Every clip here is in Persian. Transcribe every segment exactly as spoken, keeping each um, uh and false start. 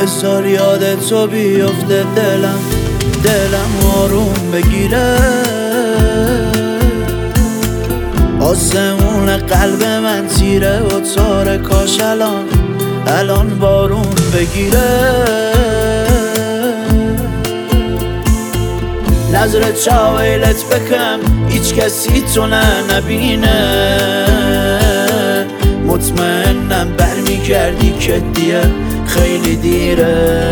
بذار یاد تو بیفته دلم دلم آروم بگیره آسمون قلب من تیره و تاره کاش الان الان بارون بگیره نظر چاویلت بکم هیچ کسی تو نه نبینه مطمئنم برمی کردی که دیگه خیلی دیره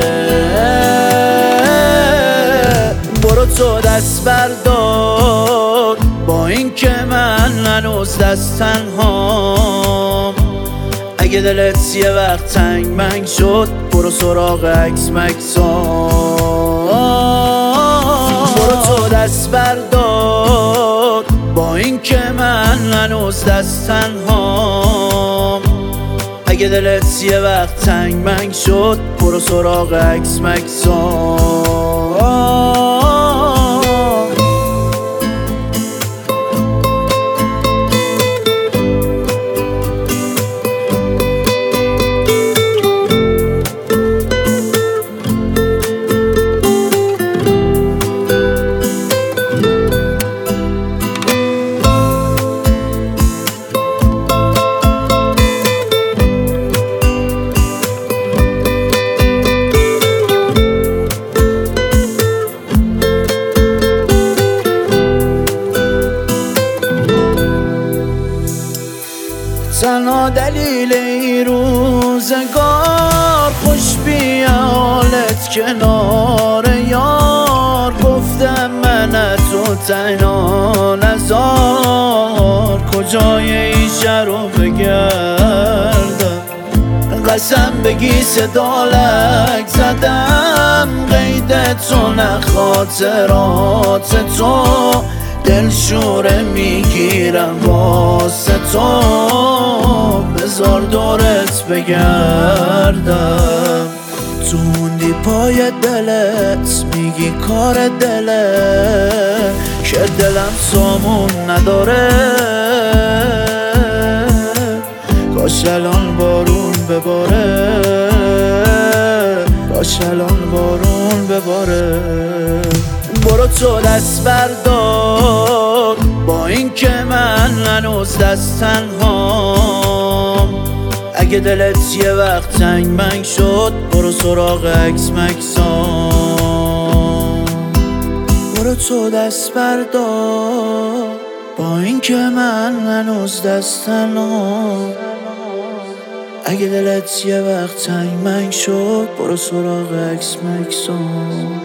برو تو دست بردار با این که من هنوز دست تنهام اگه دلت یه وقت تنگ منگ شد برو سراغ عکس مکسام برو تو دست بردار با این که من هنوز دست تنهام اگه دلت یه وقت تنگ منگ شد برو سراغ عکس مکسام تنها دلیل این روزگار خوش بیا حالت کنار یار گفتم من تو تنها نزار کجای این شهر رو بگردم قسم بگی صدا لک زدم قید تو نه خاطرات تو دل شوره میگیرم واسه تو بذار دورت بگردم تو موندی پای دلت میگی کار دلت که دلم سامون نداره کاش الان بارون بباره کاش الان بارون بباره برو تو دست بردار با این که من هنوز دست تنهام اگه دلت یه وقت تنگ منگ شد برو سراغ عکس مکسام برو تو دست بردار با این که من هنوز دست تنهام اگه دلت یه وقت تنگ منگ شد برو سراغ عکس مکسام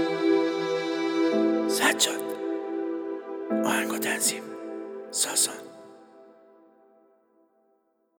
سجاد آهنگ و تنظیم ساسان